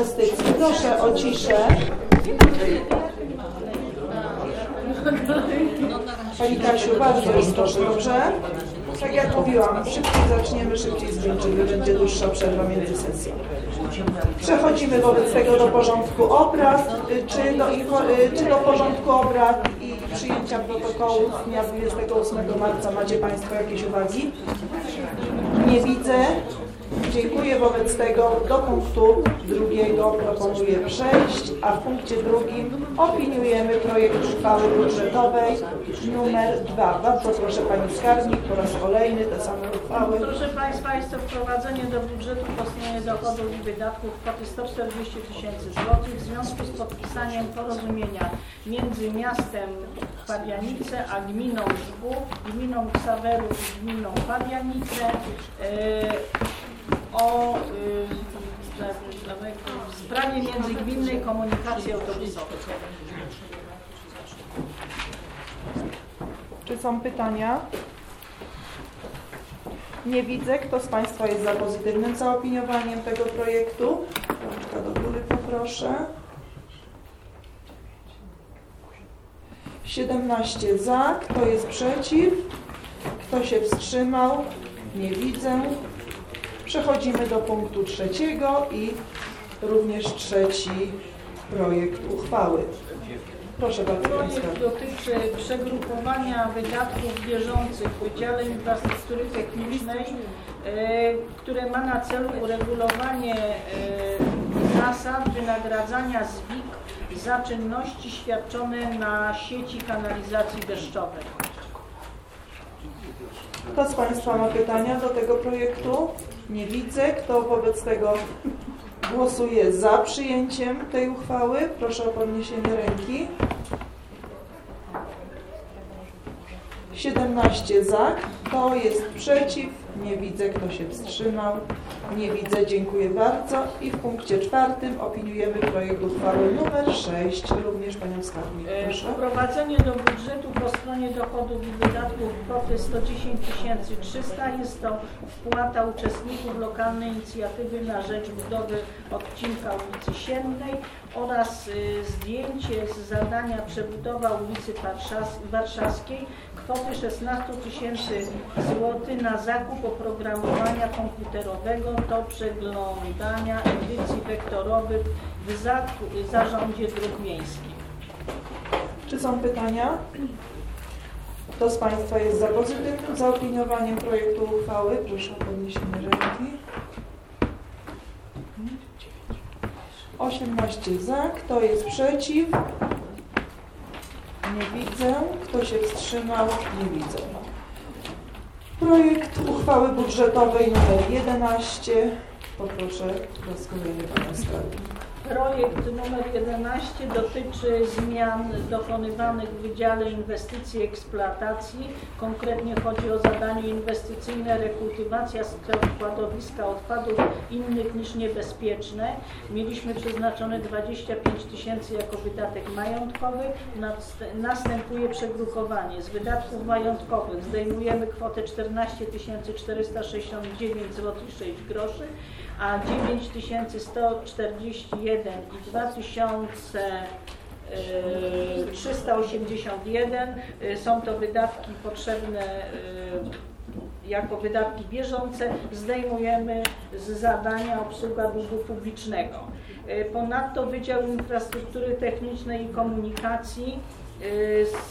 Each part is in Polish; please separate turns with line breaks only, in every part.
inwestycji. Proszę o ciszę. Pani Kasiu, bardzo jest proszę, dobrze? Tak jak mówiłam, szybciej zaczniemy, szybciej skończymy. Będzie dłuższa przerwa między sesją. Przechodzimy wobec tego do porządku obrad, czy do porządku obrad i przyjęcia protokołu z dnia 28 marca. Macie Państwo jakieś uwagi? Nie widzę. Dziękuję. Wobec tego do punktu drugiego proponuję przejść, a w punkcie drugim opiniujemy projekt uchwały budżetowej numer 2. Bardzo proszę Pani Skarbnik, po raz kolejny te same uchwały.
Proszę Państwa, jest to wprowadzenie do budżetu po stronie dochodów i wydatków kwoty 140 000 złotych w związku z podpisaniem porozumienia między miastem Fabianice a gminą Żbów, gminą Ksawerów i gminą Fabianice w sprawie międzygminnej komunikacji autobusowej.
Czy są pytania? Nie widzę. Kto z Państwa jest za pozytywnym zaopiniowaniem tego projektu? Rączka do góry poproszę. 17 za. Kto jest przeciw? Kto się wstrzymał? Nie widzę. Przechodzimy do punktu trzeciego i również trzeci projekt uchwały. Proszę bardzo.
Projekt dotyczy przegrupowania wydatków bieżących w Wydziale Infrastruktury Technicznej, które ma na celu uregulowanie zasad wynagradzania ZWIK za czynności świadczone na sieci kanalizacji deszczowej.
Kto z Państwa ma pytania do tego projektu? Nie widzę. Kto wobec tego głosuje za przyjęciem tej uchwały? Proszę o podniesienie ręki. 17 za. Kto jest przeciw? Nie widzę. Kto się wstrzymał? Nie widzę. Dziękuję bardzo. I w punkcie czwartym opiniujemy projekt uchwały numer 6. Również Panią Skarbnik. Proszę.
Wprowadzenie do budżetu po stronie dochodów i wydatków kwoty 110 300. Jest to wpłata uczestników lokalnej inicjatywy na rzecz budowy odcinka ulicy Siennej oraz zdjęcie z zadania przebudowa ulicy Warszawskiej kwoty 16 000 złotych na zakup oprogramowania komputerowego do przeglądania edycji wektorowych w Zarządzie Dróg Miejskich.
Czy są pytania? Kto z Państwa jest za pozytywnym zaopiniowaniem projektu uchwały? Proszę o podniesienie ręki. 18 za. Kto jest przeciw? Nie widzę. Kto się wstrzymał? Nie widzę. Projekt uchwały budżetowej nr 11. Poproszę po raz kolejny Pana Skarbnika.
Projekt numer 11 dotyczy zmian dokonywanych w Wydziale Inwestycji i Eksploatacji. Konkretnie chodzi o zadanie inwestycyjne rekultywacja składowiska odpadów innych niż niebezpieczne. Mieliśmy przeznaczone 25 000 jako wydatek majątkowy. Następuje przegrupowanie. Z wydatków majątkowych zdejmujemy kwotę 14 469 zł 6 groszy, a 9141 i 2381 są to wydatki potrzebne jako wydatki bieżące. Zdejmujemy z zadania obsługa długu publicznego. Ponadto Wydział Infrastruktury Technicznej i Komunikacji z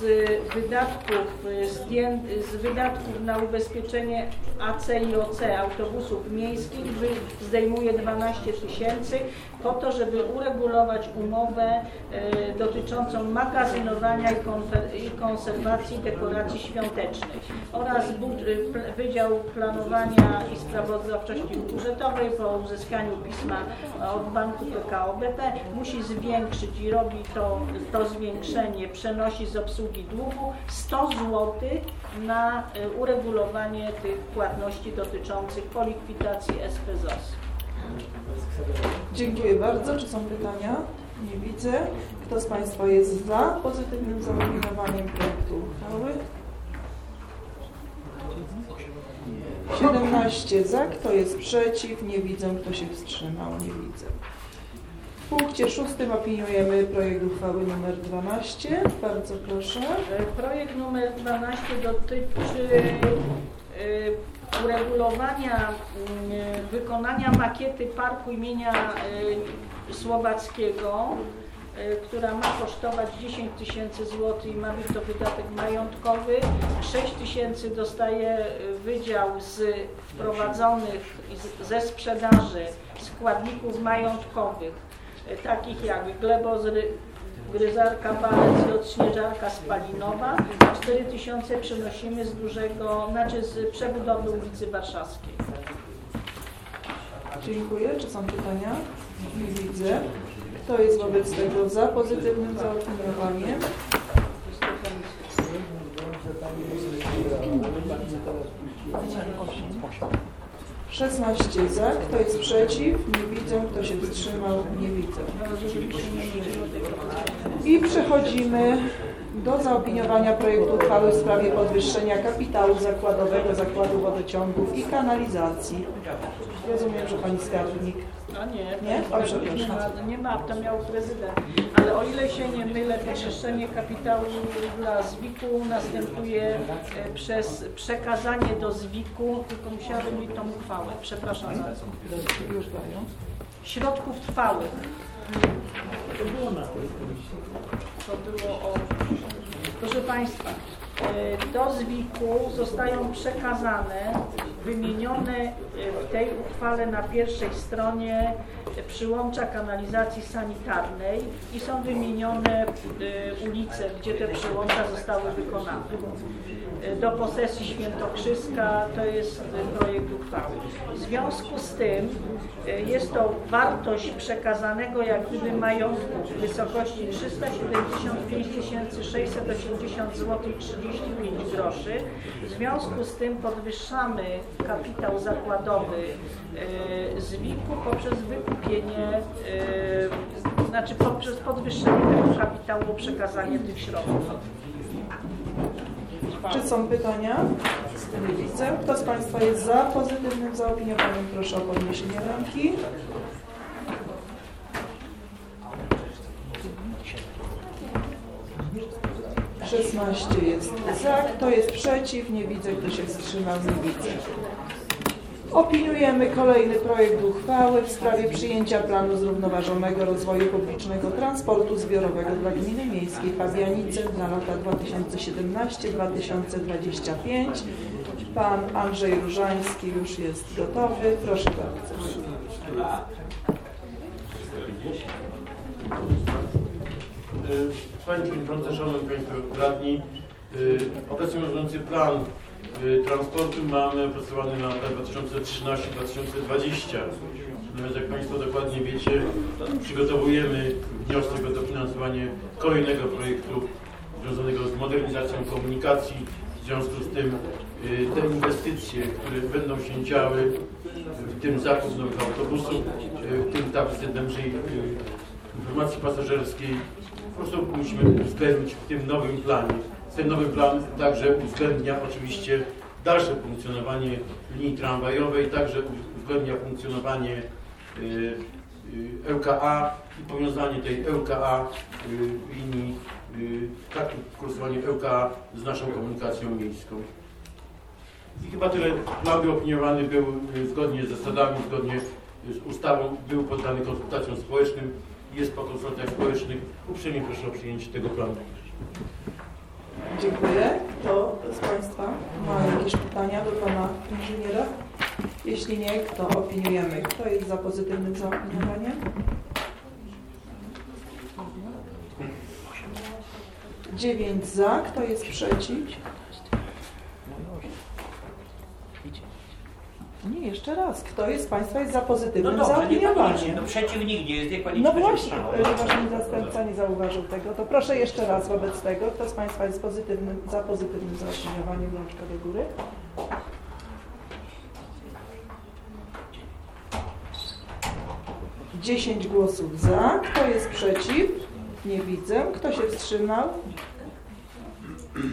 wydatków na ubezpieczenie AC i OC autobusów miejskich zdejmuje 12 000 po to, żeby uregulować umowę dotyczącą magazynowania i konserwacji dekoracji świątecznych oraz Wydział Planowania i Sprawozdawczości Budżetowej po uzyskaniu pisma od Banku PKO BP musi zwiększyć i robi to zwiększenie, przenosi z obsługi długu 100 zł na uregulowanie tych płatności dotyczących po likwidacji SPZOS.
Dziękuję bardzo. Czy są pytania? Nie widzę. Kto z Państwa jest za pozytywnym zaopiniowaniem projektu uchwały? 17 za. Kto jest przeciw? Nie widzę. Kto się wstrzymał? Nie widzę. W punkcie 6 opiniujemy projekt uchwały nr 12. Bardzo proszę.
Projekt numer 12 dotyczy uregulowania wykonania makiety parku imienia Słowackiego, która ma kosztować 10 000 złotych i ma być to wydatek majątkowy. 6 000 dostaje wydział z wprowadzonych ze sprzedaży składników majątkowych, takich jak glebogryzarka, palec i odśnieżarka spalinowa, a 4 000 przenosimy z przebudowy ulicy Warszawskiej.
Dziękuję. Czy są pytania? Nie widzę. Kto jest wobec tego za pozytywnym zaopiniowaniem? 16 za. Kto jest przeciw? Nie widzę. Kto się wstrzymał? Nie widzę. I przechodzimy do zaopiniowania projektu uchwały w sprawie podwyższenia kapitału zakładowego Zakładu Wodociągów i Kanalizacji. Rozumiem, że pani skarbnik.
A nie,
Nie? O, przepraszam.
Nie ma, to miał prezydent. Ale o ile się nie mylę, podwyższenie kapitału dla ZWIK-u następuje przez przekazanie do ZWIK-u, tylko musiałabym mieć tą uchwałę, przepraszam bardzo.
Już dają.
Środków trwałych. To było o... Proszę Państwa, do ZWIK-u zostają przekazane, wymienione w tej uchwale na pierwszej stronie przyłącza kanalizacji sanitarnej i są wymienione ulice, gdzie te przyłącza zostały wykonane. Do posesji Świętokrzyska to jest projekt uchwały. W związku z tym jest to wartość przekazanego jak gdyby majątku w wysokości 375 680 zł 35 groszy. W związku z tym podwyższamy kapitał zakładowy ZWIK-u poprzez wykupienie, poprzez podwyższenie tego kapitału, przekazanie tych środków.
Czy są pytania? Nie widzę. Kto z Państwa jest za pozytywnym zaopiniowaniem? Proszę o podniesienie ręki. Szesnaście jest za. Kto jest przeciw? Nie widzę. Kto się wstrzymał? Nie widzę. Opiniujemy kolejny projekt uchwały w sprawie przyjęcia planu zrównoważonego rozwoju publicznego transportu zbiorowego dla gminy miejskiej Pabianice na lata 2017-2025. Pan Andrzej Różański już jest gotowy. Proszę bardzo.
Pani Przewodnicząca, Szanowni Państwo Radni, obecnie obowiązujący plan transportu mamy opracowany na lata 2013-2020. Natomiast jak Państwo dokładnie wiecie, przygotowujemy wniosek o dofinansowanie kolejnego projektu związanego z modernizacją komunikacji. W związku z tym te inwestycje, które będą się działy, w tym zakup nowych autobusów, w tym tablicy naszej informacji pasażerskiej, po prostu musimy uwzględnić w tym nowym planie. Ten nowy plan także uwzględnia oczywiście dalsze funkcjonowanie linii tramwajowej, także uwzględnia funkcjonowanie ŁKA i powiązanie tej ŁKA linii, tak kursowanie ŁKA z naszą komunikacją miejską. I chyba tyle. Plan opiniowany był zgodnie z zasadami, zgodnie z ustawą, był poddany konsultacjom społecznym, jest po konsultacjach społecznych. Uprzejmie proszę o przyjęcie tego planu.
Dziękuję. Kto z Państwa ma jakieś pytania do Pana Inżyniera? Jeśli nie, to opiniujemy. Kto jest za pozytywnym zaopiniowaniem? 9 za. Kto jest przeciw? Nie, jeszcze raz. Kto jest z Państwa jest za pozytywnym zaopiniowaniem?
No przeciw nikt nie jest, niech Pani
No właśnie, Wasz zastępca nie zauważył tego. To proszę jeszcze raz wobec tego. Kto z Państwa jest za pozytywnym zaopiniowaniem? Rączka do góry. - 10 głosów za. Kto jest przeciw? Nie widzę. Kto się wstrzymał?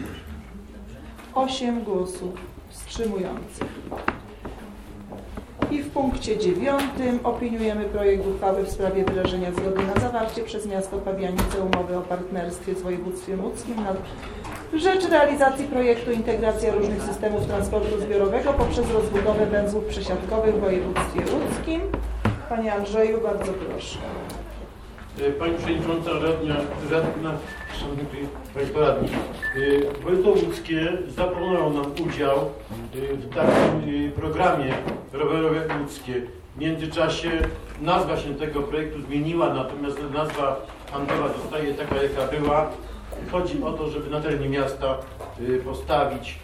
8 głosów wstrzymujących. I w punkcie 9 opiniujemy projekt uchwały w sprawie wyrażenia zgody na zawarcie przez miasto Pabianice umowy o partnerstwie z województwem łódzkim na rzecz realizacji projektu integracja różnych systemów transportu zbiorowego poprzez rozbudowę węzłów przesiadkowych w województwie łódzkim. Panie Andrzeju, bardzo proszę.
Pani Przewodnicząca, radna, Szanowni Państwo Radni, województwo łódzkie zaproponowało nam udział w takim programie rowerowe łódzkie. W międzyczasie nazwa się tego projektu zmieniła, natomiast nazwa handlowa zostaje taka, jaka była. Chodzi o to, żeby na terenie miasta postawić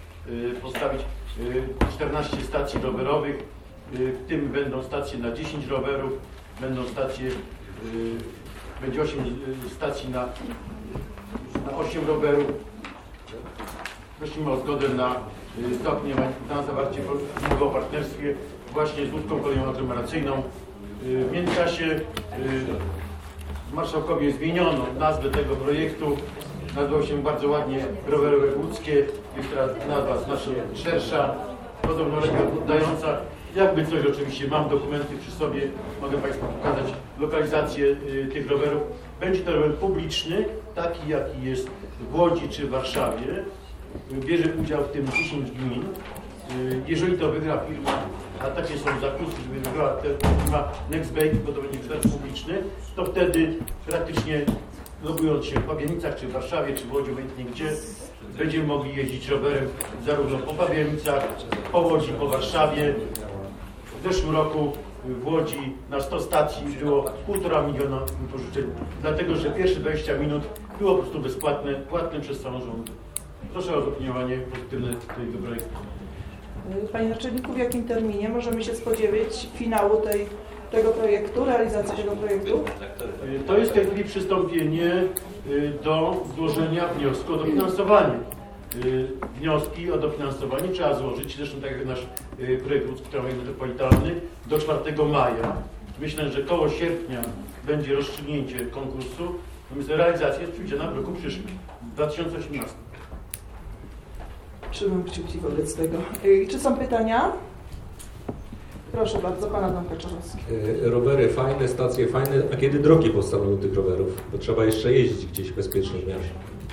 14 stacji rowerowych, w tym będą stacje na 10 rowerów, będą stacje, będzie 8 stacji na 8 rowerów. Prosimy o zgodę na zawarcie umowy o partnerstwie właśnie z Łódzką Koleją Aglomeracyjną. W międzyczasie marszałkowie zmieniono nazwę tego projektu. Nazywał się bardzo ładnie Rowerowe Łódzkie. Jest teraz nazwa znacznie szersza, podobno lepiej oddająca. Jakby coś, oczywiście mam dokumenty przy sobie, mogę Państwu pokazać lokalizację tych rowerów. Będzie to rower publiczny, taki jaki jest w Łodzi czy w Warszawie. Bierze udział w tym 10 gmin. Jeżeli to wygra firma, a takie są zakusy, żeby wygrała firma Nextbike, bo to będzie też publiczny, to wtedy praktycznie logując się w Pabianicach, czy w Warszawie, czy w Łodzi, obojętnie gdzie, będziemy mogli jeździć rowerem zarówno po Pabianicach, po Łodzi, po Warszawie. W zeszłym roku w Łodzi na 100 stacji było 1,5 miliona wypożyczeń, dlatego że pierwsze 20 minut było po prostu bezpłatne, płatne przez samorządy. Proszę o zaopiniowanie pozytywne tego projektu.
Panie Naczelniku, w jakim terminie możemy się spodziewać finału tego projektu, realizacji tego projektu?
To jest w tej chwili przystąpienie do złożenia wniosku o dofinansowanie. Wnioski o dofinansowanie trzeba złożyć, zresztą tak jak nasz projekt Łódzki Tramwaj Metropolitalny, do 4 maja. Myślę, że koło sierpnia będzie rozstrzygnięcie konkursu, natomiast realizacja jest przewidziana w roku przyszłym, 2018.
Trzymam kciuki wobec tego. Czy są pytania? Proszę bardzo, pan Adam Kaczorowski.
Rowery fajne, stacje fajne, a kiedy drogi powstaną do tych rowerów? Bo trzeba jeszcze jeździć gdzieś bezpiecznie w miarę.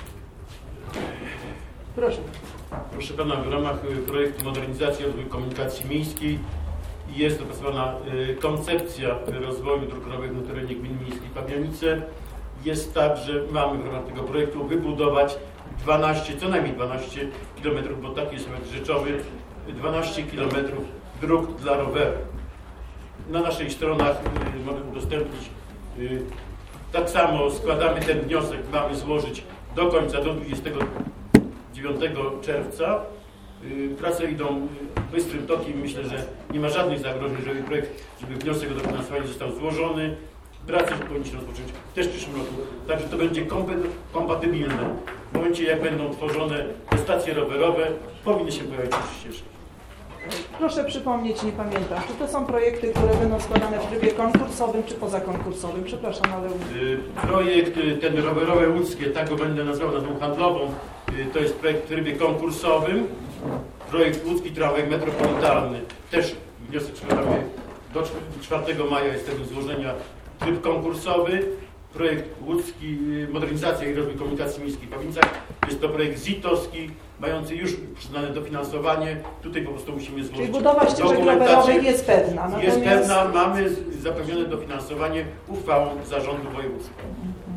Proszę.
Proszę pana, w ramach projektu modernizacji rozwoju komunikacji miejskiej jest dopasowana koncepcja rozwoju dróg krajowych na terenie gminy miejskiej Pabianice. Jest tak, że mamy w ramach tego projektu wybudować co najmniej 12 km, bo taki jest efekt rzeczowy, 12 km dróg dla rowerów. Na naszych stronach mogę udostępnić. Tak samo składamy ten wniosek, mamy złożyć do końca, do 29 czerwca. Prace idą bystrym tokiem. Myślę, że nie ma żadnych zagrożeń, żeby wniosek o dofinansowanie został złożony. Prace powinny się rozpocząć też w przyszłym roku. Także to będzie kompatybilne. W momencie, jak będą tworzone te stacje rowerowe, powinny się pojawić już ścieżki.
Proszę przypomnieć, nie pamiętam, czy to są projekty, które będą składane w trybie konkursowym, czy pozakonkursowym? Przepraszam, ale...
Projekt ten rowerowe łódzkie, tak go będę nazwał nazwą handlową, to jest projekt w trybie konkursowym. Projekt Łódzki Tramwaj Metropolitalny, też wniosek składamy do 4 maja jest tego złożenia, tryb konkursowy. Projekt Łódzki Modernizacja i Rozwój Komunikacji Miejskiej w Pabianicach jest to projekt ZIT-owski, mający już przyznane dofinansowanie. Tutaj po prostu musimy złożyć.
Czyli budowa ścieżek rowerowych jest pewna. Natomiast...
Jest pewna, mamy zapewnione dofinansowanie uchwałą zarządu województwa.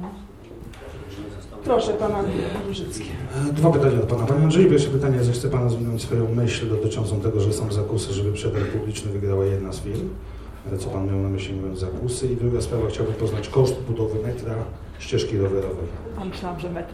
Proszę pana Różycki.
2 pytania do pana. Panie Andrzeju, pierwsze pytanie, zechce pana zwinąć swoją myśl dotyczącą tego, że są zakusy, żeby przetarg publiczny wygrała jedna z firm. Co pan miał na myśli, mówiąc zakusy? I druga sprawa, chciałbym poznać koszt budowy metra ścieżki rowerowej.
A myślałam, że metra.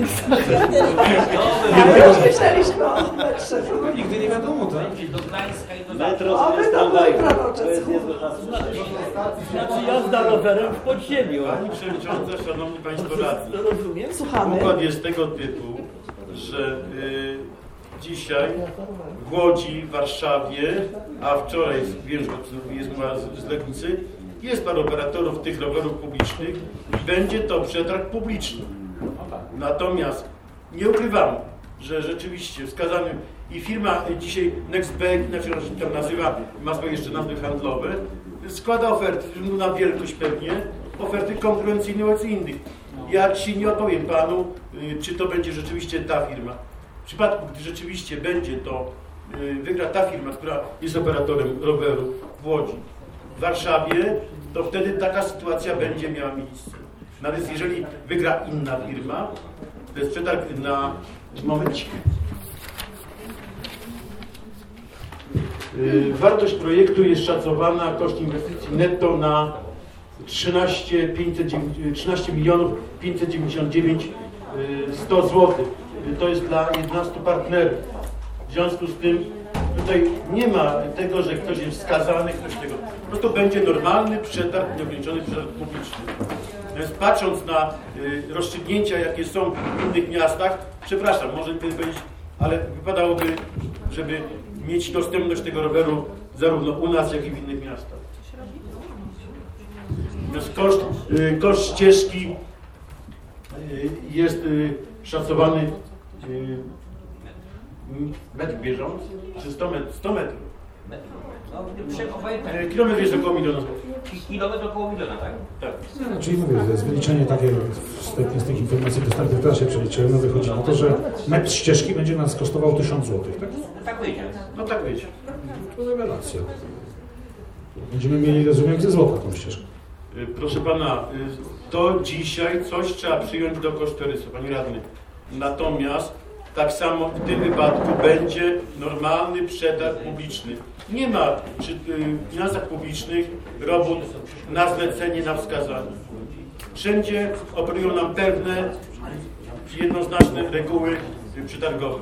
Ale
już myśleliśmy o metrze.
Nigdy nie wiadomo, tak?
Do Gdańska i do
O, my to było proroczectwo.
Znaczy jazda rowerem w podziemiu.
Pani Przewodnicząca, Szanowni Państwo Radni.
Rozumiem?
Słuchamy.
Układ jest tego typu, że dzisiaj w Łodzi, w Warszawie, a wczoraj wiem, że jest mowa z Legnicy, jest parę operatorów tych rowerów publicznych i będzie to przetarg publiczny. Natomiast nie ukrywam, że rzeczywiście wskazany I firma dzisiaj Nextbank, inaczej ona się tam nazywa, ma swoje jeszcze nazwy handlowe, składa oferty, na wielkość pewnie, oferty konkurencyjne wobec innych. Ja dzisiaj nie odpowiem panu, czy to będzie rzeczywiście ta firma. W przypadku, gdy rzeczywiście będzie to, wygra ta firma, która jest operatorem roweru w Łodzi, w Warszawie, to wtedy taka sytuacja będzie miała miejsce. Natomiast jeżeli wygra inna firma, to jest przetarg na momencik. Wartość projektu jest szacowana, koszt inwestycji netto na 13 599 100 zł. To jest dla 11 partnerów. W związku z tym tutaj nie ma tego, że ktoś jest wskazany, ktoś tego. Po prostu będzie normalny przetarg, nieograniczony przetarg publiczny. Więc patrząc na rozstrzygnięcia, jakie są w innych miastach, przepraszam, może powiedzieć, ale wypadałoby, żeby mieć dostępność tego roweru zarówno u nas, jak i w innych miastach. Więc koszt ścieżki jest szacowany metr bieżący, czy 100 metrów. Kilometr jest około 1 000 000 złotych.
Kilometr około 1 000 000, tak?
Tak.
No, czyli mówię, to jest wyliczenie takie, z tych informacji dostępnych teraz się przeliczyłem, no wychodzi na to, że metr ścieżki będzie nas kosztował 1000 zł, tak?
Tak wyjdzie.
No tak wiecie.
To rewelacja. Będziemy mieli, rozumiem, ze złota tą ścieżkę.
Proszę pana, to dzisiaj coś trzeba przyjąć do kosztorysu, panie radny. Natomiast tak samo w tym wypadku będzie normalny przetarg publiczny. Nie ma przy finansach publicznych robót na zlecenie, na wskazanie. Wszędzie operują nam pewne, jednoznaczne reguły przetargowe.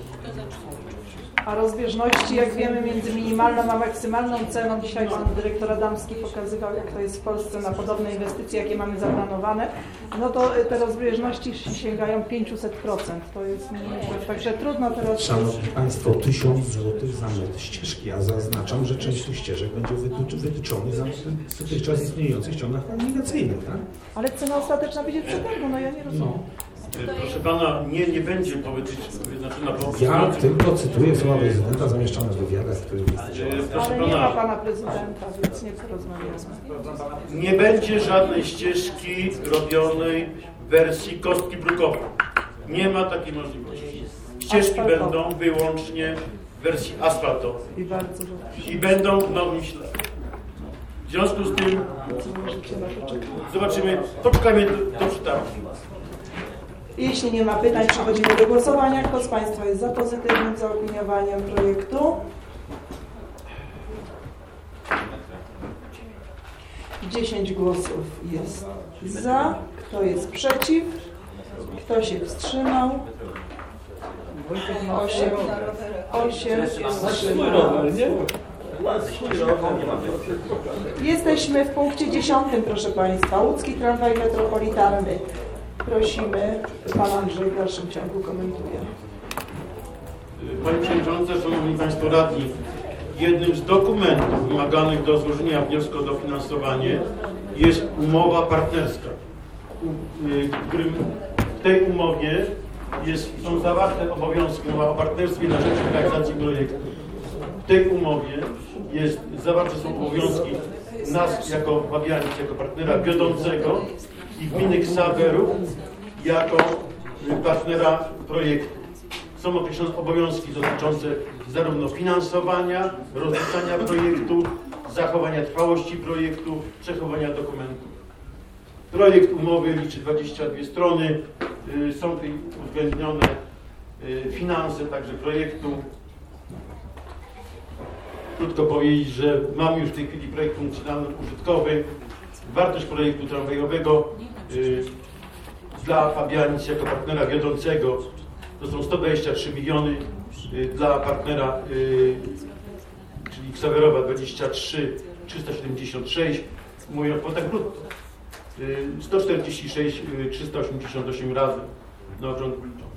A rozbieżności, jak wiemy, między minimalną a maksymalną ceną, dzisiaj pan dyrektor Adamski pokazywał, jak to jest w Polsce na podobne inwestycje, jakie mamy zaplanowane, no to te rozbieżności sięgają 500%. To jest także trudno teraz...
Szanowni Państwo, 1000 zł za metr ścieżki. Ja zaznaczam, że część tych ścieżek będzie wyliczony za dotychczas istniejących ciągach nawigacyjnych, tak?
Ale cena ostateczna będzie przetargu, no ja nie rozumiem.
Proszę pana, nie będzie po wytycznych, znaczy
Ja tylko cytuję słowa prezydenta zamieszczone w wywiadach, które
proszę
Ale nie ma
pana,
pana prezydenta, więc nie porozmawiamy.
nie będzie żadnej ścieżki robionej w wersji kostki brukowej. Nie ma takiej możliwości. Ścieżki będą wyłącznie w wersji asfaltowej
I bardzo dobrze.
i będą w nowym śladzie. W związku z tym zobaczymy, poczekajmy do przetargu.
Jeśli nie ma pytań, przechodzimy do głosowania. Kto z Państwa jest za pozytywnym zaopiniowaniem projektu? 10 głosów jest za. Kto jest przeciw? Kto się wstrzymał? 8 wstrzymało. Jesteśmy w punkcie 10, proszę Państwa. Łódzki tramwaj metropolitalny. Prosimy, Pan Andrzej w dalszym ciągu komentuje.
Pani Przewodnicząca, Szanowni Państwo Radni, jednym z dokumentów wymaganych do złożenia wniosku o dofinansowanie jest umowa partnerska, w którym w tej umowie są zawarte obowiązki, mowa o partnerstwie na rzecz realizacji projektu. W tej umowie zawarte są obowiązki nas jako Fabianic, jako partnera wiodącego i gminy Ksawerów jako partnera projektu. Są określone obowiązki dotyczące zarówno finansowania, rozliczania projektu, zachowania trwałości projektu, przechowania dokumentów. Projekt umowy liczy 22 strony, są tutaj uwzględnione finanse także projektu. Krótko powiedzieć, że mamy już w tej chwili projekt funkcjonalny użytkowy. Wartość projektu tramwajowego dla Fabianic jako partnera wiodącego to są 123 miliony, dla partnera, czyli Ksawerowa 23 376, mówię o kwotach brutto. 146 388 razy na okrągłym liczbie.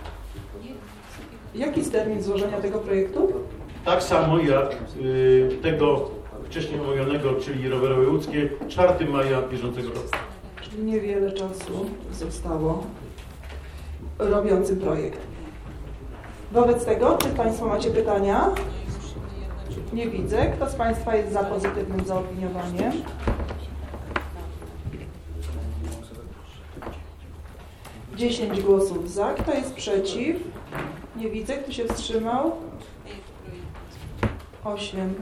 Jaki jest termin złożenia tego projektu?
Tak samo jak tego wcześniej omówionego, czyli rowerowe łódzkie, 4 maja bieżącego roku.
Czyli niewiele czasu zostało robiącym projekt. Wobec tego, czy Państwo macie pytania? Nie widzę. Kto z Państwa jest za pozytywnym zaopiniowaniem? Dziesięć głosów za. Kto jest przeciw? Nie widzę. Kto się wstrzymał? 8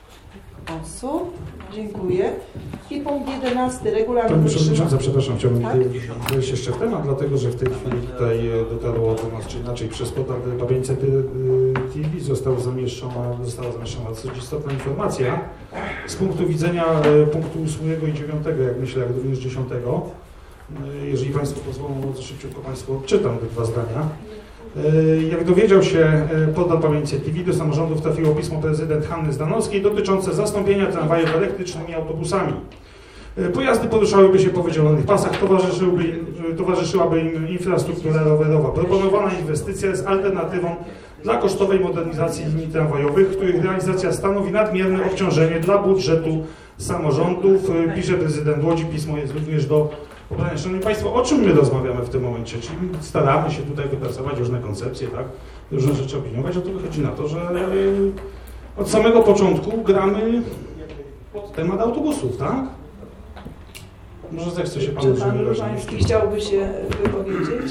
osób. Dziękuję. I punkt 11. Regulamin
Pani
utrzymania.
Przewodnicząca, przepraszam, chciałbym
Tak?
wejść jeszcze w temat, dlatego że w tej chwili tutaj dotarło do nas, czy inaczej przez portal Babieńce TV została zamieszczona dosyć istotna informacja z punktu widzenia punktu 8 i 9, jak myślę, jak również 10. Jeżeli Państwo pozwolą, bardzo szybciutko Państwu odczytam te dwa zdania. Jak dowiedział się portal Babieńce TV, do samorządów trafiło pismo prezydent Hanny Zdanowskiej dotyczące zastąpienia tramwajów elektrycznymi autobusami. Pojazdy poruszałyby się po wydzielonych pasach, towarzyszyłaby im infrastruktura rowerowa. Proponowana inwestycja jest alternatywą dla kosztowej modernizacji linii tramwajowych, których realizacja stanowi nadmierne obciążenie dla budżetu samorządów. Pisze prezydent Łodzi, pismo jest również do obrania. Szanowni Państwo, o czym my rozmawiamy w tym momencie? Czyli staramy się tutaj wypracować różne koncepcje, tak? Różne rzeczy opiniować, a tu wychodzi na to, że od samego początku gramy temat autobusów, tak? Może zechce się Pan
Czy Pan Różański chciałby się wypowiedzieć?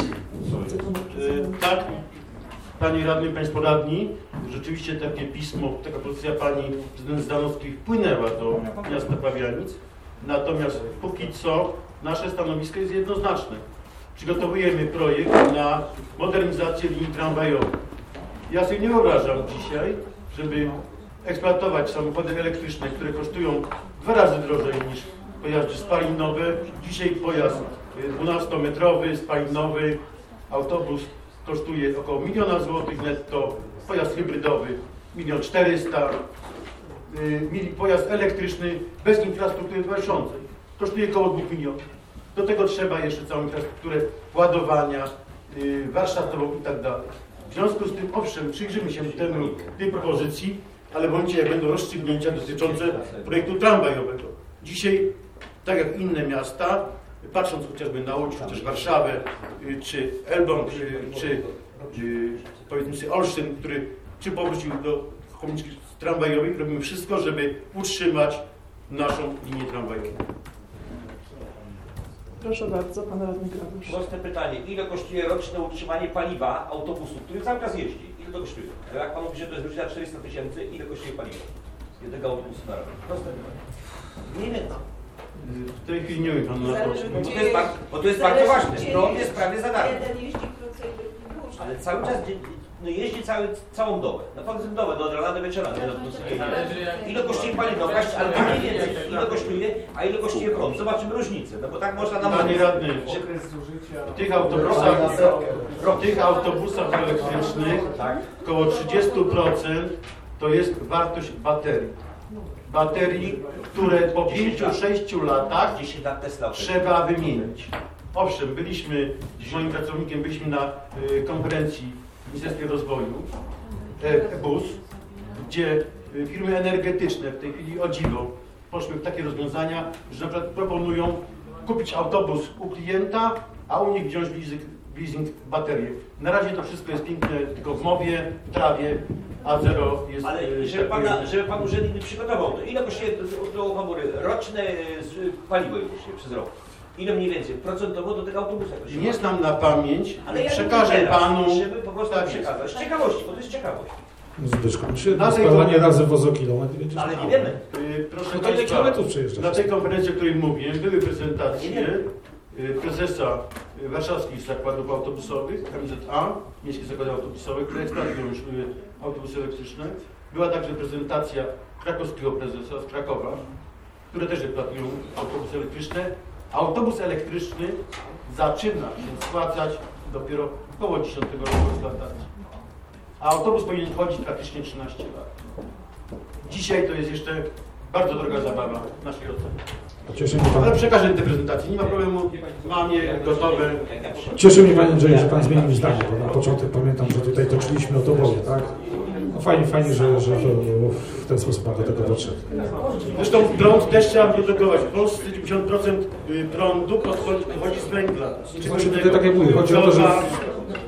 Tak, Panie Radny, Państwo Radni, rzeczywiście takie pismo, taka pozycja Pani prezydent Zdanowskiej wpłynęła do miasta Pabianic, natomiast póki co nasze stanowisko jest jednoznaczne. Przygotowujemy projekt na modernizację linii tramwajowych. Ja sobie nie wyobrażam dzisiaj, żeby eksploatować samochody elektryczne, które kosztują 2 razy drożej niż pojazdy spalinowe. Dzisiaj pojazd 12-metrowy, spalinowy, autobus kosztuje około 1 000 000 złotych netto, pojazd hybrydowy 1 400 000, pojazd elektryczny bez infrastruktury towarzyszącej kosztuje około 2 milionów. Do tego trzeba jeszcze całą infrastrukturę ładowania, warsztatową i tak dalej. W związku z tym, owszem, przyjrzymy się tej propozycji, ale bądźcie jak będą rozstrzygnięcia dotyczące projektu tramwajowego. Dzisiaj, tak jak inne miasta, patrząc chociażby na Łódź, czy też Warszawę, czy Elbląg, czy powiedzmy sobie Olsztyn, który czy powrócił do komunikacji tramwajowej, robimy wszystko, żeby utrzymać naszą linię tramwajową.
Proszę bardzo, Pan Radny Grabusz.
Proste pytanie. Ile kosztuje roczne utrzymanie paliwa autobusu, który cały czas jeździ? Ile to kosztuje? Jak Pan mówi, że to jest godzina 400 000, ile kosztuje paliwo jednego autobusu na rok? Proste pytanie. Nie wiem.
W tej chwili nie wiem Pan na to.
Bo to jest bardzo ważne. Prąd jest prawie za darmo.
Jeden jeździ krócej, drugi dłużej.
Ale cały czas jeździ całą dobę. No powiedzmy dobę, do rana do wieczora. Ile kosztuje paliwo? Ale mniej więcej. Ile kosztuje, a ile kosztuje prąd? Zobaczymy różnicę. No bo tak można nam...
Panie Radny, w tych autobusach elektrycznych około 30% to jest wartość baterii. Baterii, które po 5-6 latach trzeba wymienić. Owszem, z moim pracownikiem byliśmy na konferencji w Ministerstwie Rozwoju, BUS, gdzie firmy energetyczne w tej chwili o dziwo poszły w takie rozwiązania, że na przykład proponują kupić autobus u klienta, a u nich wziąć w leasing baterię. Na razie to wszystko jest piękne, tylko w mowie, w trawie, a zero jest...
Ale żeby Pan urzędnik przygotował, to ile kosztuje do komury roczne paliwo kosztuje przez rok? Ile mniej więcej procentowo do tego autobusa kosztuje?
Nie znam na pamięć,
ale
przekażę
ja
Panu...
żeby po prostu przekazać. Z ciekawości, bo to jest ciekawość.
Zbyszko, spalanie razy wozokilometr.
Ale nie wiemy.
Proszę
to ile kilometrów przejeżdża?
Na tej konferencji, o której mówię, były prezentacje prezesa warszawskich zakładów autobusowych, MZA, Miejskie Zakłady Autobusowe, które eksploatują już autobusy elektryczne. Była także prezentacja krakowskiego prezesa z Krakowa, które też eksploatują autobusy elektryczne. Autobus elektryczny zaczyna się spłacać dopiero około 10 roku eksploatacji. A autobus powinien chodzić praktycznie 13 lat. Dzisiaj to jest jeszcze bardzo droga zabawa w naszej ocenie. Ale przekażę tę prezentację, nie ma problemu, mam je gotowe.
Cieszy mnie, Panie Andrzeju, że Pan zmienił zdanie, bo na początek pamiętam, że tutaj toczyliśmy o to boję, tak? No fajnie, że w ten sposób Pan do tego podszedł.
Zresztą prąd też trzeba produkować. W Polsce 90% prądu pochodzi z węgla.
Znaczy tutaj tak jak mówię, chodzi o to, że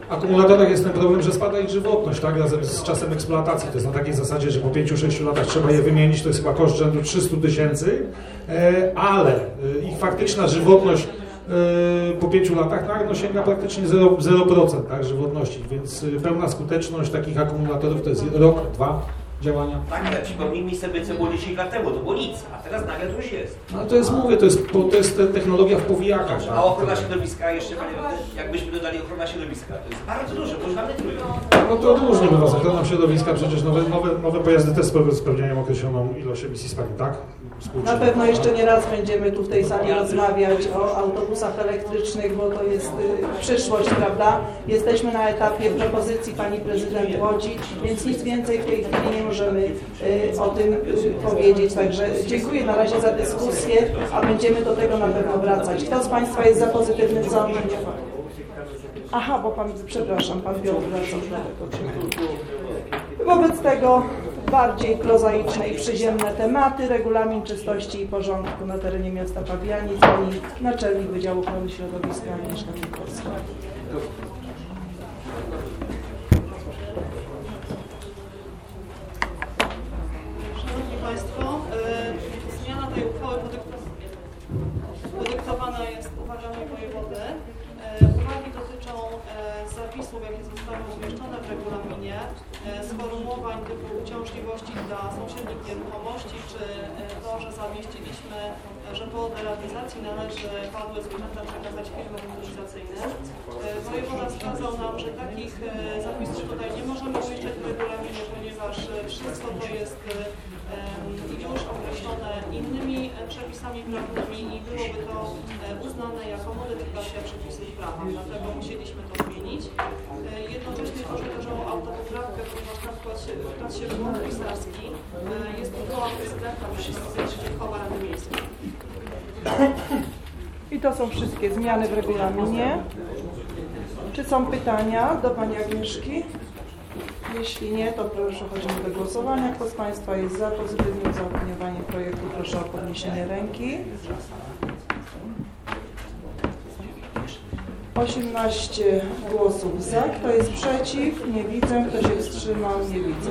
akumulatorach jest ten problem, że spada ich żywotność, tak, razem z czasem eksploatacji. To jest na takiej zasadzie, że po 5-6 latach trzeba je wymienić, to jest chyba koszt rzędu 300 000, ale ich faktyczna żywotność po 5 latach no, sięga praktycznie 0%, tak, żywotności, więc pełna skuteczność takich akumulatorów to jest rok, 2 działania.
Tak, ale przypomnijmy sobie, co było 10 lat temu, to było nic, a teraz nagle to już jest.
No to jest, mówię, to jest technologia w powijakach.
A ochrona środowiska jeszcze, panie, jakbyśmy dodali ochrona środowiska, to jest bardzo dużo, bo już mamy tyle.
No to różnie bywa z ochroną środowiska, przecież nowe pojazdy też spełniają określoną ilość emisji spalin, tak?
Na pewno jeszcze nie raz będziemy tu w tej sali rozmawiać o autobusach elektrycznych, bo to jest przyszłość, prawda? Jesteśmy na etapie propozycji pani prezydent Łodzi, więc nic więcej w tej chwili nie możemy o tym powiedzieć. Także dziękuję na razie za dyskusję, a będziemy do tego na pewno wracać. Kto z państwa jest za pozytywnym zaopiniowaniem? Aha, bo pan, przepraszam, pan Piotr wracał do tego. Wobec tego bardziej prozaiczne i przyziemne tematy, regulamin czystości i porządku na terenie miasta Pabianic, pani naczelnik Wydziału Ochrony Środowiska Agnieszka Piłkowska.
Szanowni Państwo, zmiana tej uchwały podyktowana jest uwagami wojewody. Uwagi dotyczą zapisów, jakie zostały umieszczone w regulaminie, sformułowań typu uciążliwości dla sąsiednich nieruchomości, czy to, że zamieściliśmy, że po deratyzacji należy padłe zwierzęta przekazać firmom motoryzacyjnym. Wojewoda wskazał nam, że takich zapisów tutaj nie możemy umieszczać w regulaminie, ponieważ wszystko to jest już określone innymi przepisami prawnymi i byłoby to uznane jako modyfikacja przepisów prawa. Dlatego musieliśmy to zmienić. Jednocześnie proszę też o autopoprawkę, ponieważ na przykład w klasie wyboru pisarski jest uchwała prezydenta dotycząca uchwała Rady Miejskiej.
I to są wszystkie zmiany w regulaminie. Czy są pytania do pani Agnieszki? Jeśli nie, to proszę, przechodzimy do głosowania. Kto z państwa jest za pozytywnym zaopiniowaniem projektu, proszę o podniesienie ręki. 18 głosów za. Kto jest przeciw? Nie widzę. Kto się wstrzymał? Nie widzę.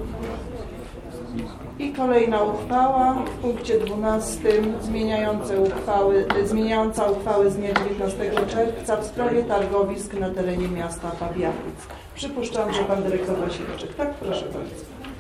I kolejna uchwała w punkcie 12 zmieniająca uchwałę z dnia 19 czerwca w sprawie targowisk na terenie miasta Pabianic. Przypuszczam, że pan dyrektor Wasilczyk. Tak, proszę bardzo.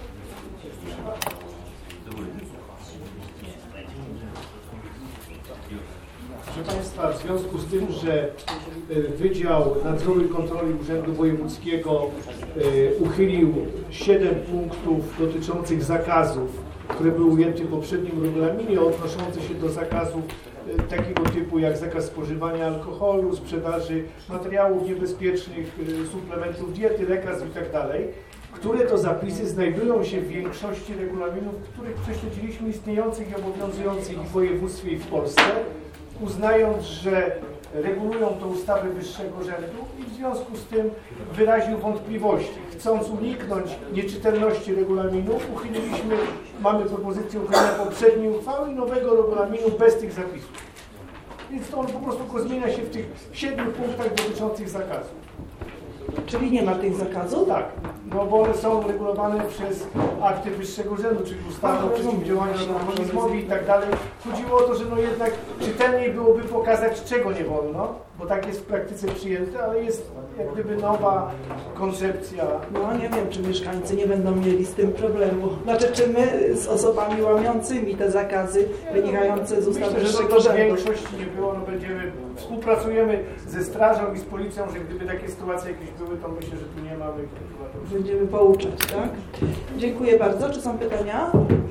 Proszę Państwa, w związku z tym, że Wydział Nadzoru i Kontroli Urzędu Wojewódzkiego uchylił 7 punktów dotyczących zakazów, które były ujęte w poprzednim regulaminie, odnoszące się do zakazów takiego typu jak zakaz spożywania alkoholu, sprzedaży materiałów niebezpiecznych, suplementów diety, lekarstw itd., które to zapisy znajdują się w większości regulaminów, których prześledziliśmy istniejących i obowiązujących w województwie i w Polsce, uznając, że regulują to ustawy wyższego rzędu i w związku z tym wyraził wątpliwości. Chcąc uniknąć nieczytelności regulaminów, mamy propozycję uchylenia poprzedniej uchwały i nowego regulaminu bez tych zapisów. Więc to on po prostu tylko zmienia się w tych 7 punktach dotyczących zakazu.
Czyli nie ma tych zakazów?
Tak, no bo one są regulowane przez akty wyższego rzędu, czyli ustawę o przeciwdziałaniu alkoholizmowi i tak dalej. Chodziło o to, że no jednak czytelniej byłoby pokazać, czego nie wolno, bo tak jest w praktyce przyjęte, ale jest jak gdyby nowa koncepcja.
No nie wiem, czy mieszkańcy nie będą mieli z tym problemu. Znaczy, czy my z osobami łamiącymi te zakazy wynikające z ustawy wyższego rzędu.
W większości nie było, no współpracujemy ze strażą i z policją, że gdyby takie sytuacje jakieś były, to myślę, że tu nie mamy.
Będziemy pouczać, tak? Dziękuję bardzo. Czy są pytania?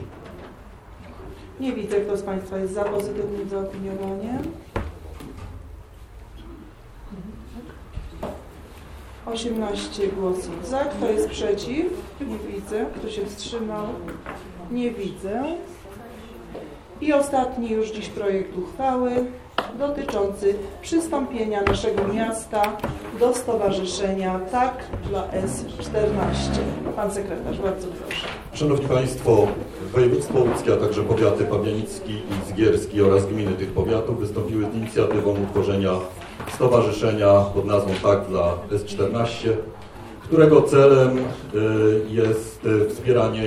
Nie widzę, kto z państwa jest za pozytywnym zaopiniowaniem. 18 głosów za. Kto jest przeciw? Nie widzę. Kto się wstrzymał? Nie widzę. I ostatni już dziś projekt uchwały dotyczący przystąpienia naszego miasta do stowarzyszenia Tak dla S14. Pan sekretarz, bardzo proszę.
Szanowni Państwo, województwo łódzkie, a także powiaty pabianicki i zgierski oraz gminy tych powiatów wystąpiły z inicjatywą utworzenia stowarzyszenia pod nazwą Tak dla S14, którego celem jest wspieranie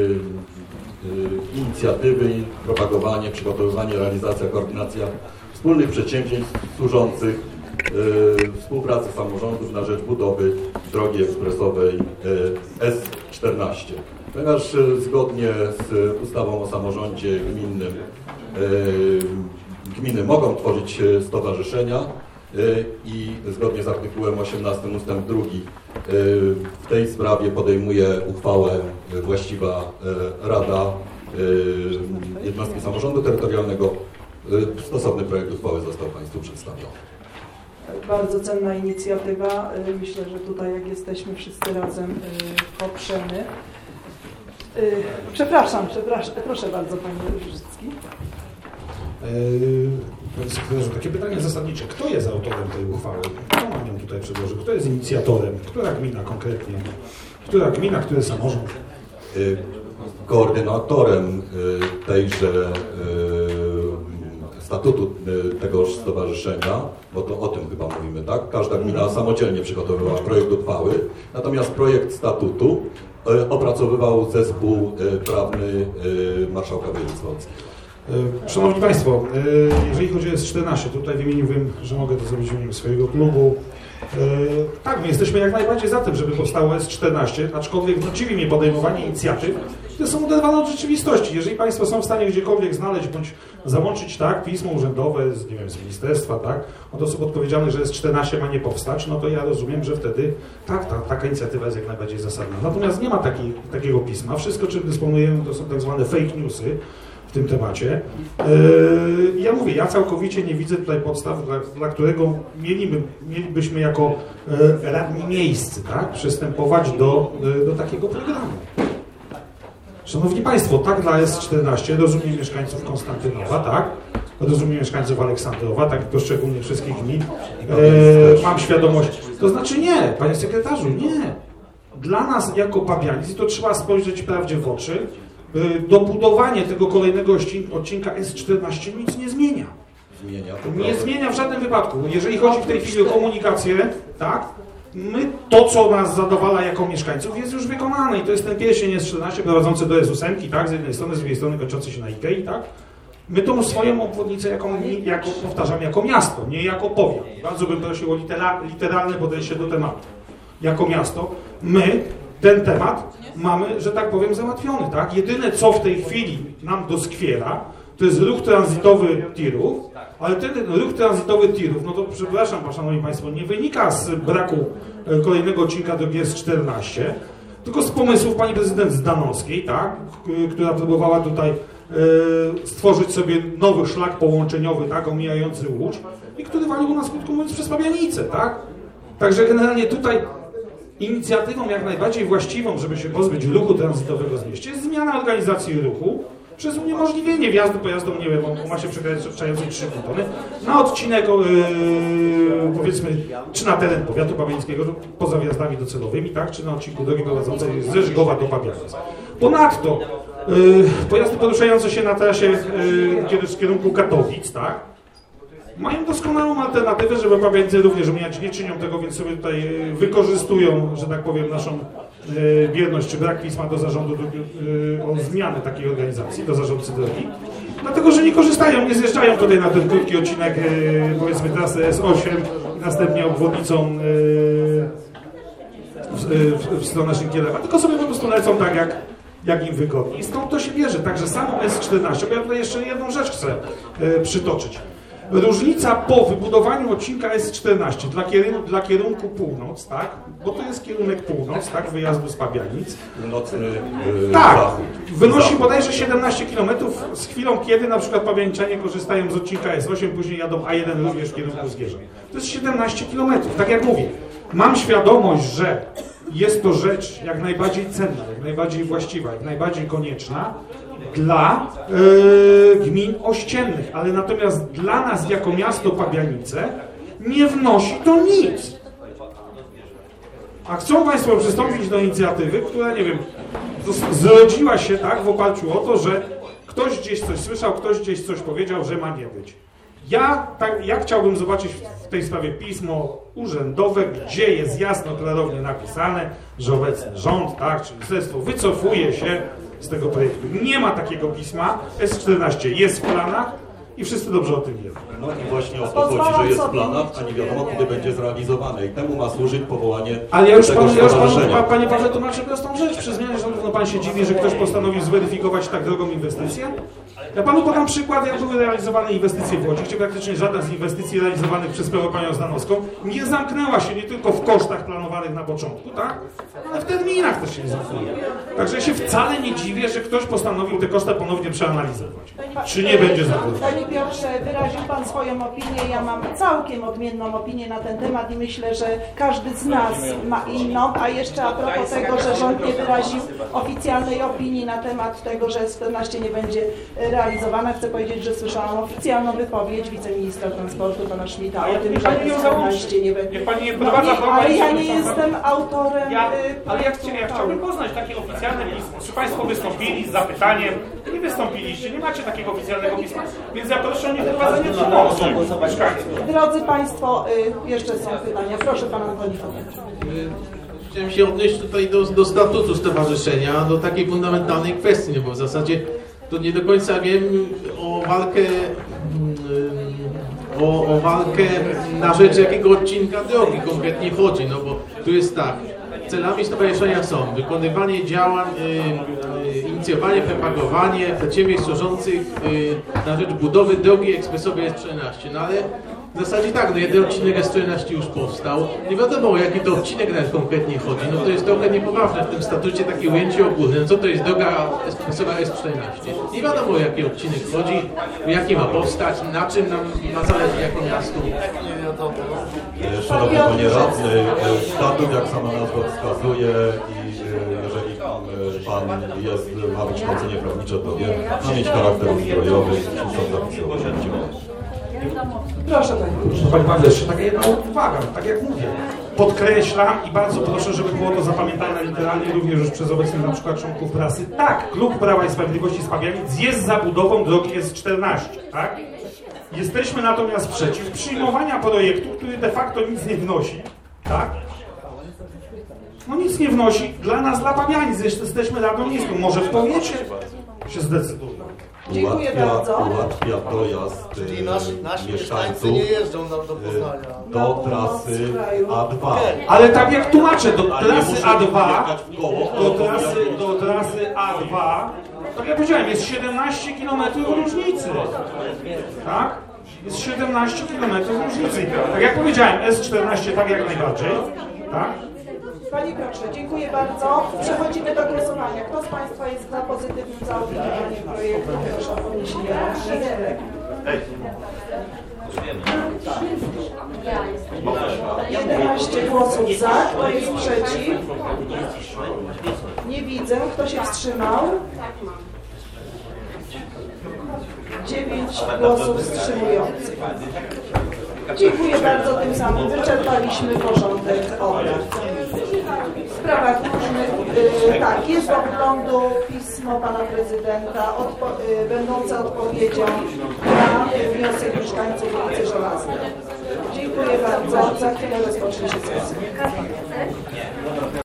inicjatywy, propagowanie, przygotowywanie, realizacja, koordynacja wspólnych przedsięwzięć służących współpracy samorządów na rzecz budowy drogi ekspresowej S14. Ponieważ zgodnie z ustawą o samorządzie gminnym gminy mogą tworzyć stowarzyszenia i zgodnie z artykułem 18 ustęp 2 w tej sprawie podejmuje uchwałę właściwa Rada Jednostki Samorządu Terytorialnego. Stosowny projekt uchwały został Państwu przedstawiony.
Bardzo cenna inicjatywa. Myślę, że tutaj jak jesteśmy wszyscy razem poprzemy. Przepraszam. Proszę bardzo, Panie Różycki.
Panie sekretarzu, takie pytanie zasadnicze. Kto jest autorem tej uchwały? Kto nam ją tutaj przedłożył? Kto jest inicjatorem? Która gmina konkretnie? Która gmina, który samorząd?
Koordynatorem tejże statutu tegoż stowarzyszenia, bo to o tym chyba mówimy, tak? Każda gmina samodzielnie przygotowywała projekt uchwały, natomiast projekt statutu opracowywał zespół prawny marszałka województwa łódzkiego.
Szanowni Państwo, jeżeli chodzi o S14, tutaj wymieniłbym, że mogę to zrobić w imieniu swojego klubu. Tak, my jesteśmy jak najbardziej za tym, żeby powstało S14, aczkolwiek dziwi mnie podejmowanie inicjatyw, które są oderwane od rzeczywistości. Jeżeli Państwo są w stanie gdziekolwiek znaleźć bądź załączyć tak pismo urzędowe z, nie wiem, z ministerstwa, tak, od osób odpowiedzialnych, że S14 ma nie powstać, no to ja rozumiem, że wtedy tak, taka inicjatywa jest jak najbardziej zasadna. Natomiast nie ma takiego pisma. Wszystko, czym dysponujemy, to są tak zwane fake newsy w tym temacie. Ja mówię, ja całkowicie nie widzę tutaj podstaw, dla którego mielibyśmy jako radni miejscy, tak, przystępować do takiego programu. Szanowni Państwo, tak dla S14 rozumiem mieszkańców Konstantynowa, tak, rozumiem mieszkańców Aleksandrowa, tak, to szczególnie wszystkich gmin. Mam świadomość, to znaczy nie, Panie Sekretarzu, nie. Dla nas jako Pabianic, to trzeba spojrzeć prawdzie w oczy, dobudowanie tego kolejnego odcinka S14 nic nie zmienia. Nie zmienia w żadnym wypadku. Jeżeli chodzi w tej chwili o komunikację, tak, to, co nas zadowala jako mieszkańców, jest już wykonane. I to jest ten pierścień S14 prowadzący do S8, tak, z jednej strony, z drugiej strony kończący się na Ikei, tak. My tą swoją obwodnicę, powtarzam, jako miasto, nie jako powiat. Bardzo bym prosił o literalne podejście do tematu. Jako miasto, my ten temat mamy, że tak powiem, załatwiony, tak? Jedyne, co w tej chwili nam doskwiera, to jest ruch tranzytowy tirów, ale ten ruch tranzytowy tirów, no to przepraszam, Szanowni Państwo, nie wynika z braku kolejnego odcinka drogi S14, tylko z pomysłów pani prezydent Zdanowskiej, tak? Która próbowała tutaj stworzyć sobie nowy szlak połączeniowy, tak? Omijający Łódź i który walił nas, krótko mówiąc, przez Pabianice, tak? Także generalnie tutaj inicjatywą jak najbardziej właściwą, żeby się pozbyć ruchu tranzytowego z mieście, jest zmiana organizacji ruchu przez uniemożliwienie wjazdu pojazdom, nie wiem, o masie przekraczającej 3 tony na odcinek, powiedzmy, czy na teren powiatu pabiańskiego, poza wjazdami docelowymi, tak, czy na odcinku drogi prowadzącej z Rzeszgowa do Pabianic. Ponadto pojazdy poruszające się na trasie w kierunku Katowic, tak, mają doskonałą alternatywę, żeby Pabianice również nie czynią tego, więc sobie tutaj wykorzystują, że tak powiem, naszą bierność czy brak pisma do zarządu o zmianę takiej organizacji, do zarządcy drogi. Dlatego, że nie korzystają, nie zjeżdżają tutaj na ten krótki odcinek, powiedzmy, trasy S8 i następnie obwodnicą w stronę Szynkielewa, tylko sobie po prostu lecą tak, jak im wygodnie. I stąd to się bierze. Także samo S14, bo ja tutaj jeszcze jedną rzecz chcę przytoczyć. Różnica po wybudowaniu odcinka S14 dla kierunku północ, tak? Bo to jest kierunek północ, tak? Wyjazdu z Pabianic.
Północny
tak,
zachód.
wynosi bodajże 17 km z chwilą, kiedy na przykład Pabianiczanie korzystają z odcinka S8, później jadą A1 również w kierunku Zgierza. To jest 17 km. Tak jak mówię, mam świadomość, że jest to rzecz jak najbardziej cenna, jak najbardziej właściwa, jak najbardziej konieczna dla gmin ościennych, ale natomiast dla nas jako miasto Pabianice nie wnosi to nic. A chcą Państwo przystąpić do inicjatywy, która, nie wiem, zrodziła się tak w oparciu o to, że ktoś gdzieś coś słyszał, ktoś gdzieś coś powiedział, że ma nie być. Ja chciałbym zobaczyć w tej sprawie pismo urzędowe, gdzie jest jasno, klarownie napisane, że obecny rząd, tak, czy ministerstwo wycofuje się z tego projektu. Nie ma takiego pisma, S14 jest w planach i wszyscy dobrze o tym wiedzą.
No i właśnie o to chodzi, że jest w planach, a nie wiadomo, kiedy będzie zrealizowane i temu ma służyć powołanie
Ale ja już panu,
stowarzyszenia.
panie Pawle, tłumaczę prostą rzecz. Przy zmianie rządu no pan się dziwi, że ktoś postanowił zweryfikować tak drogą inwestycję? Ja panu podam przykład, jak były realizowane inwestycje w Łodzi, gdzie praktycznie żadna z inwestycji realizowanych przez panią Zdanowską nie zamknęła się nie tylko w kosztach planowanych na początku, tak? Ale w terminach też się nie zamknęła. Także ja się wcale nie dziwię, że ktoś postanowił te koszty ponownie przeanalizować. Czy nie będzie zamknięte?
Panie Piotrze, wyraził pan swoją opinię, ja mam całkiem odmienną opinię na ten temat i myślę, że każdy z nas ma inną, a jeszcze a propos tego, że rząd nie wyraził oficjalnej opinii na temat tego, że S14 nie będzie realizowana, chcę powiedzieć, że słyszałam oficjalną wypowiedź wiceministra transportu pana Schmidta o tym, że S14 nie będzie. Ale ja nie jestem autorem.
Ale ja chciałbym poznać takie oficjalne pismo. Czy państwo wystąpili z zapytaniem? Nie wystąpiliście, nie macie takiego oficjalnego pisma, więc ja proszę o nieprowadzenie pomocy mieszkańców.
Drodzy państwo, jeszcze są pytania. Proszę pana Antoni.
Chciałem się odnieść tutaj do statutu stowarzyszenia, do takiej fundamentalnej kwestii, bo w zasadzie to nie do końca wiem o walkę na rzecz jakiego odcinka drogi konkretnie chodzi, no bo tu jest tak, celami stowarzyszenia są wykonywanie działań, inicjowanie, propagowanie przedsiębiorstw służących na rzecz budowy drogi ekspresowej S13, no ale w zasadzie tak, no jeden odcinek S14 już powstał. Nie wiadomo, o jaki to odcinek nawet konkretnie chodzi. No to jest trochę niepoważne w tym statucie takie ujęcie ogólne. No co to jest droga ekspresowa S14? Nie wiadomo, o jaki odcinek chodzi, jaki ma powstać, na czym nam ma zależeć jako miastu.
Szanowny panie radny, statut, jak sama nazwa wskazuje, i jeżeli pan ma wykształcenie prawnicze, to wie, ma mieć charakter ustrojowy i są zapisy o tym.
Proszę Panie.
Panie Pawle, jeszcze taka jedna uwaga, tak jak mówię. Podkreślam i bardzo proszę, żeby było to zapamiętane literalnie również już przez obecnych na przykład członków prasy. Tak, Klub Prawa i Sprawiedliwości z Pabianic jest za budową drogi S14, tak? Jesteśmy natomiast przeciw przyjmowania projektu, który de facto nic nie wnosi, tak? No nic nie wnosi dla nas, dla Pabianic. Jesteśmy radą miejską. Może w powiecie się zdecydują.
Dziękuję bardzo.
Ułatwia dojazd mieszkańców
nie jeżdżą do Poznania.
do trasy A2.
Ale tak jak tłumaczę, do trasy A2, do trasy A2, tak jak powiedziałem, jest 17 km różnicy. Tak? Jest 17 km różnicy. Tak jak powiedziałem, S14 tak jak najbardziej. Tak?
Panie Piotrze, dziękuję bardzo. Przechodzimy do głosowania. Kto z państwa jest za pozytywnym zaopiniowaniem projektu? Proszę o podniesienie ręki. 11 głosów za, kto jest przeciw? Nie widzę. Kto się wstrzymał? 9 głosów wstrzymujących. Dziękuję bardzo. Tym samym wyczerpaliśmy porządek obrad. W sprawach różnych, tak, jest do wglądu pismo pana prezydenta będące odpowiedzią na wniosek mieszkańców ulicy Żelaznej. Dziękuję bardzo. Za chwilę rozpocznie się sesja.